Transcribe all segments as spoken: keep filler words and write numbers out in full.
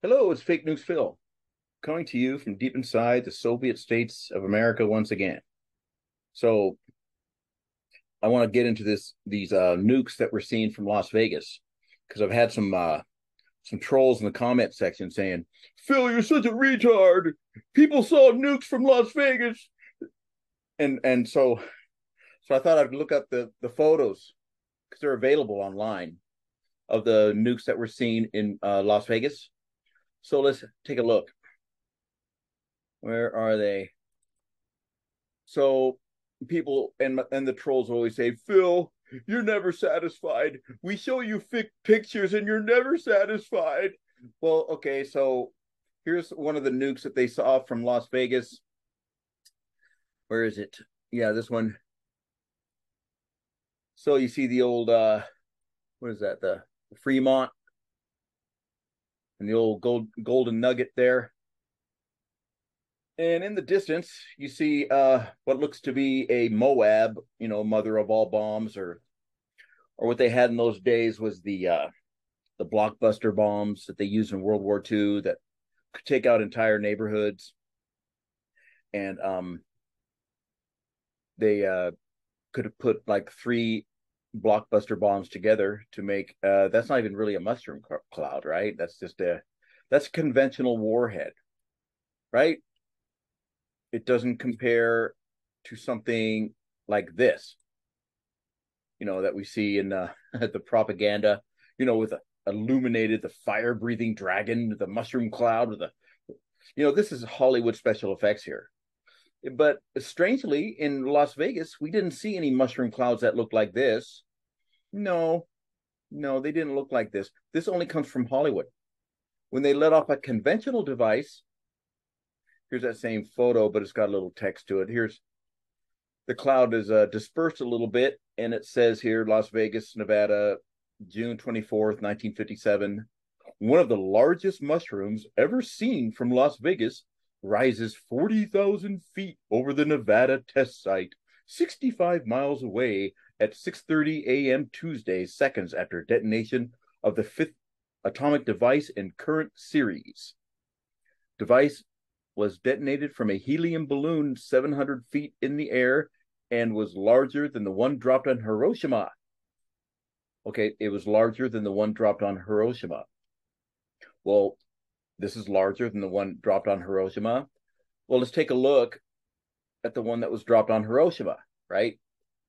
Hello, it's Fake News Phil, coming to you from deep inside the Soviet states of America once again. So I want to get into this these uh, nukes that we're seeing from Las Vegas because I've had some uh, some trolls in the comment section saying, "Phil, you're such a retard. People saw nukes from Las Vegas," and and so so I thought I'd look up the the photos because they're available online of the nukes that we're seeing in uh, Las Vegas. So let's take a look. Where are they? So people and and the trolls always say, "Phil, you're never satisfied. We show you fic pictures and you're never satisfied." Well, okay, so here's one of the nukes that they saw from Las Vegas. Where is it? Yeah, this one. So you see the old uh what is that? The Fremont and the old gold golden nugget there. And in the distance, you see uh, what looks to be a Moab, you know, mother of all bombs, or or what they had in those days was the uh, the blockbuster bombs that they used in World War Two that could take out entire neighborhoods. And um, they uh, could have put like three blockbuster bombs together to make. Uh, that's not even really a mushroom cloud, right? That's just a that's a conventional warhead, right? It doesn't compare to something like this, you know, that we see in uh, the propaganda, you know, with a illuminated, the fire breathing dragon, the mushroom cloud, with the, you know, this is Hollywood special effects here. But strangely, in Las Vegas, we didn't see any mushroom clouds that looked like this. No, no, they didn't look like this. This only comes from Hollywood. When they let off a conventional device, here's that same photo, but it's got a little text to it. Here's the cloud is uh, dispersed a little bit, and it says here, Las Vegas, Nevada, June twenty-fourth, nineteen fifty-seven. One of the largest mushrooms ever seen from Las Vegas rises forty thousand feet over the Nevada test site, sixty-five miles away at six thirty a m Tuesday, seconds after detonation of the fifth atomic device in current series. Device was detonated from a helium balloon seven hundred feet in the air and was larger than the one dropped on Hiroshima. Okay, it was larger than the one dropped on Hiroshima. Well, this is larger than the one dropped on Hiroshima. Well, let's take a look at the one that was dropped on Hiroshima, right?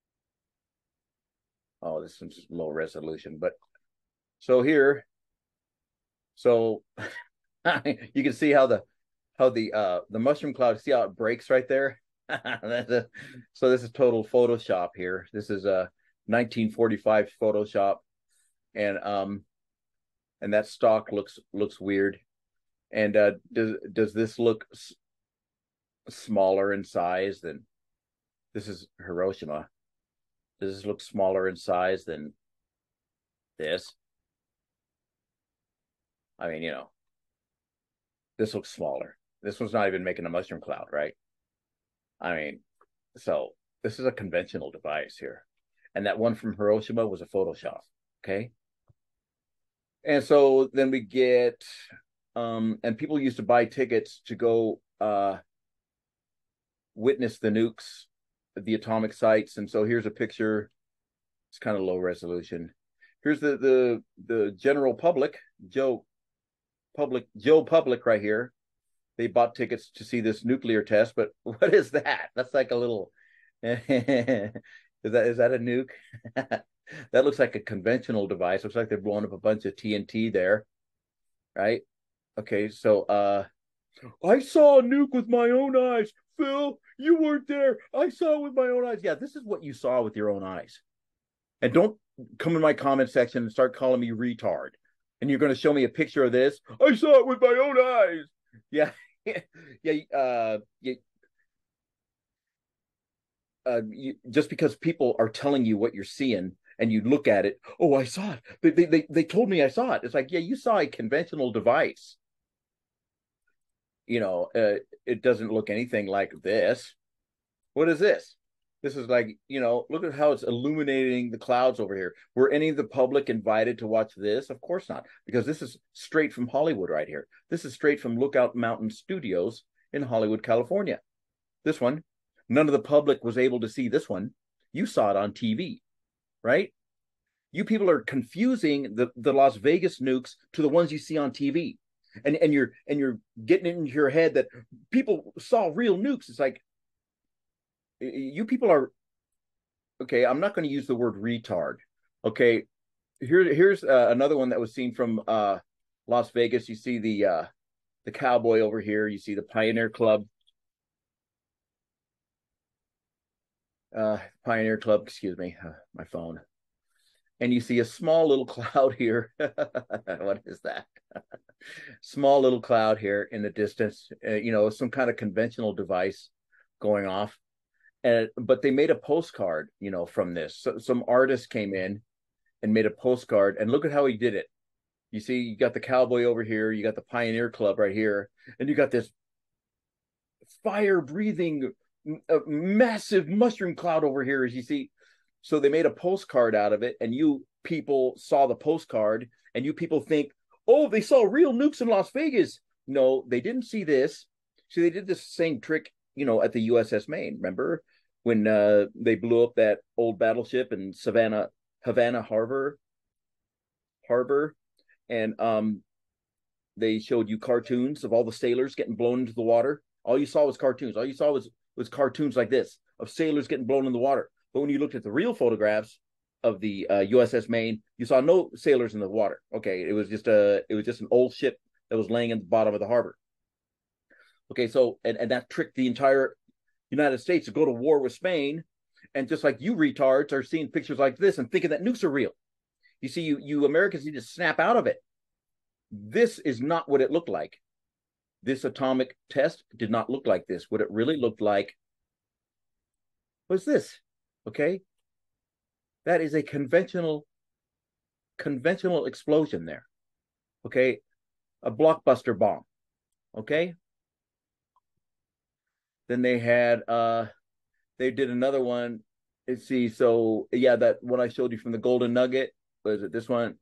Oh, this is low resolution, but so here, so you can see how the how the uh the mushroom cloud, see how it breaks right there. a, so this is total Photoshop here. This is a nineteen forty-five Photoshop, and um and that stock looks looks weird. And uh does does this look s- smaller in size than this is Hiroshima? Does this look smaller in size than this? I mean, you know, this looks smaller. This one's not even making a mushroom cloud, right? I mean, so this is a conventional device here. And that one from Hiroshima was a Photoshop. Okay. And so then we get, um, and people used to buy tickets to go uh, witness the nukes, the atomic sites. And so here's a picture. It's kind of low resolution. Here's the the the general public, Joe Public, Joe Public right here. They bought tickets to see this nuclear test, but what is that? That's like a little. is that is that a nuke? That looks like a conventional device. Looks like they're blowing up a bunch of T N T there, right? Okay, so uh, I saw a nuke with my own eyes. Phil, you weren't there. I saw it with my own eyes. Yeah, this is what you saw with your own eyes. And don't come in my comment section and start calling me retard. And you're going to show me a picture of this. I saw it with my own eyes. Yeah, yeah. Uh, yeah. Uh, you, just because people are telling you what you're seeing and you look at it, oh, I saw it. They, they, they, they told me I saw it. It's like, yeah, you saw a conventional device. You know, uh, it doesn't look anything like this. What is this? This is like, you know, look at how it's illuminating the clouds over here. Were any of the public invited to watch this? Of course not, because this is straight from Hollywood right here. This is straight from Lookout Mountain Studios in Hollywood, California. This one, none of the public was able to see this one. You saw it on T V, right? You people are confusing the, the Las Vegas nukes to the ones you see on T V. And, and you're and you're getting it into your head that people saw real nukes. It's like, you people are, okay, I'm not going to use the word retard. Okay, here here's uh, another one that was seen from uh, Las Vegas. You see the uh, the cowboy over here. You see the Pioneer Club. Uh, Pioneer Club, excuse me, uh, my phone. And you see a small little cloud here. What is that? Small little cloud here in the distance. Uh, you know, some kind of conventional device going off. And, but they made a postcard, you know, from this. So, some artist came in and made a postcard, and look at how he did it. You see, you got the cowboy over here, you got the Pioneer Club right here, and you got this fire-breathing, uh, massive mushroom cloud over here, as you see. So they made a postcard out of it, and you people saw the postcard, and you people think, oh, they saw real nukes in Las Vegas. No, they didn't see this. See, they did this same trick, you know, at the U S S Maine. Remember when uh, they blew up that old battleship in Savannah, Havana Harbor, Harbor, and um, they showed you cartoons of all the sailors getting blown into the water. All you saw was cartoons. All you saw was was cartoons like this of sailors getting blown in the water. But when you looked at the real photographs of the uh, U S S Maine, you saw no sailors in the water. Okay, it was just a it was just an old ship that was laying in the bottom of the harbor. Okay, so and, and that tricked the entire United States to go to war with Spain. And just like you retards are seeing pictures like this and thinking that nukes are real. You see, you, you Americans need to snap out of it. This is not what it looked like. This atomic test did not look like this. What it really looked like was this. Okay? That is a conventional, conventional explosion there. Okay? A blockbuster bomb. Okay? Then they had, uh, they did another one. Let's see. So, yeah, that one I showed you from the Golden Nugget. Was it this one?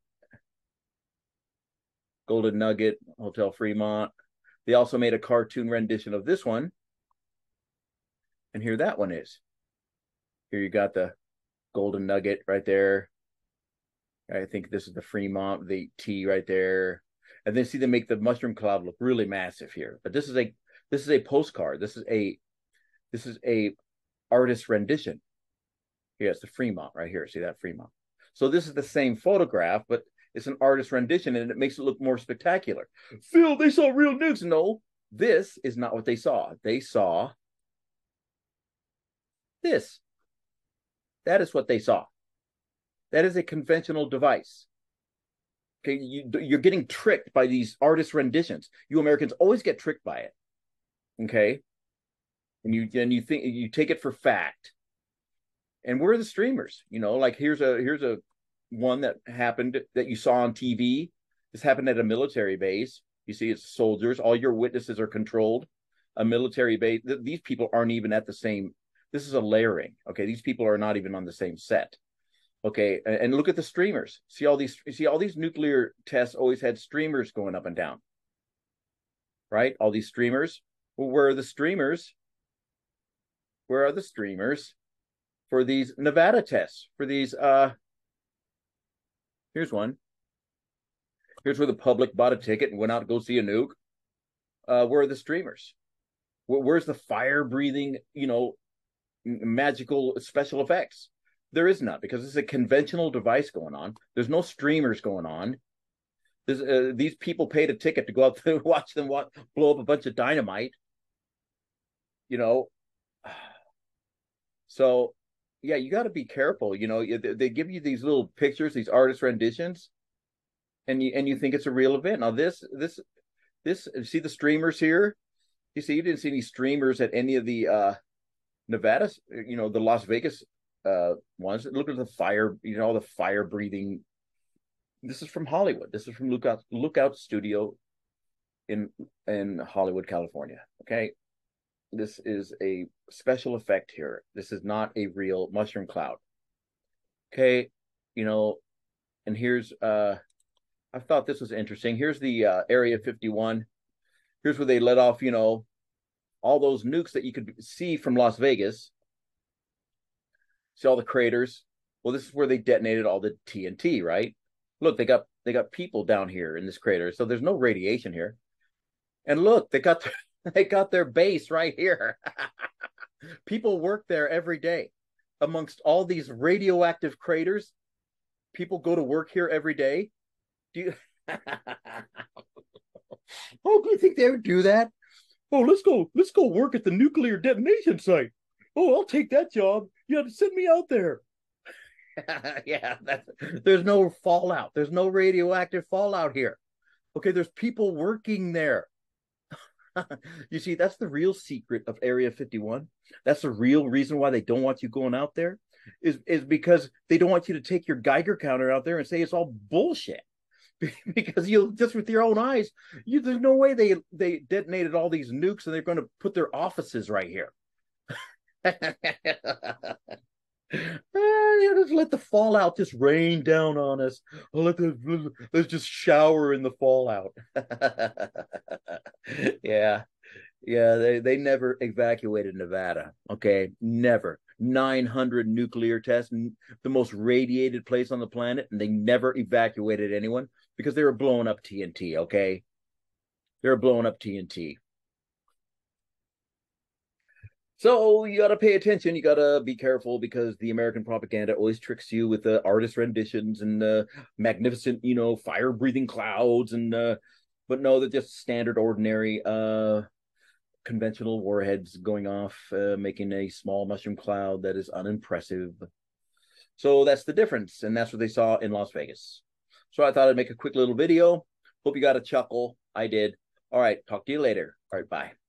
Golden Nugget, Hotel Fremont. They also made a cartoon rendition of this one. And here that one is. Here you got the Golden Nugget right there. I think this is the Fremont, the T right there. And then see, they make the mushroom cloud look really massive here. But this is a this is a postcard. This is a this is a artist rendition. Here, it's the Fremont right here. See that Fremont? So this is the same photograph, but it's an artist rendition, and it makes it look more spectacular. Phil, they saw real nukes. No, this is not what they saw. They saw this. That is what they saw. That is a conventional device. Okay, you, you're getting tricked by these artist renditions. You Americans always get tricked by it. Okay, and you and you think you take it for fact. And we're the streamers, you know. Like here's a here's a one that happened that you saw on T V. This happened at a military base. You see, it's soldiers. All your witnesses are controlled. A military base. Th- these people aren't even at the same. This is a layering. Okay, these people are not even on the same set. Okay, and, and look at the streamers. See all these. See all these nuclear tests always had streamers going up and down. Right, all these streamers. Well, where are the streamers? Where are the streamers for these Nevada tests? For these, uh, here's one. Here's where the public bought a ticket and went out to go see a nuke. Uh, where are the streamers? Where, where's the fire-breathing, you know, magical special effects? There is none, because it's a conventional device going on. There's no streamers going on. Uh, these people paid a ticket to go out to watch them watch, blow up a bunch of dynamite. You know, so yeah, you got to be careful. You know, they give you these little pictures, these artist renditions, and you and you think it's a real event. Now this this this see the streamers here. You see, you didn't see any streamers at any of the uh, Nevada, you know, the Las Vegas uh, ones. Look at the fire, you know, the fire breathing. This is from Hollywood. This is from Lookout Lookout Studio in in Hollywood, California. Okay. This is a special effect here. This is not a real mushroom cloud. Okay, you know, and here's uh I thought this was interesting. Here's the uh, Area fifty-one. Here's where they let off, you know, all those nukes that you could see from Las Vegas. See all the craters. Well, this is where they detonated all the T N T, right? Look, they got they got people down here in this crater, so there's no radiation here. And look, they got their, they got their base right here. People work there every day. Amongst all these radioactive craters, people go to work here every day. Do you Oh, do you think they would do that? Oh, let's go, let's go work at the nuclear detonation site. Oh, I'll take that job. You have to send me out there. Yeah, that's, there's no fallout. There's no radioactive fallout here. Okay, there's people working there. You see, that's the real secret of Area fifty-one. That's the real reason why they don't want you going out there, is, is because they don't want you to take your Geiger counter out there and say it's all bullshit. Because you just with your own eyes, you there's no way they they detonated all these nukes and they're going to put their offices right here. You just let the fallout just rain down on us. I'll let the let's just shower in the fallout. Yeah, yeah. They they never evacuated Nevada. Okay, never. nine hundred nuclear tests, the most radiated place on the planet, and they never evacuated anyone because they were blowing up T N T. Okay, they were blowing up T N T. So you got to pay attention. You got to be careful because the American propaganda always tricks you with the uh, artist renditions and uh, magnificent, you know, fire-breathing clouds. And uh, but no, they're just standard, ordinary, uh, conventional warheads going off, uh, making a small mushroom cloud that is unimpressive. So that's the difference, and that's what they saw in Las Vegas. So I thought I'd make a quick little video. Hope you got a chuckle. I did. All right, talk to you later. All right, bye.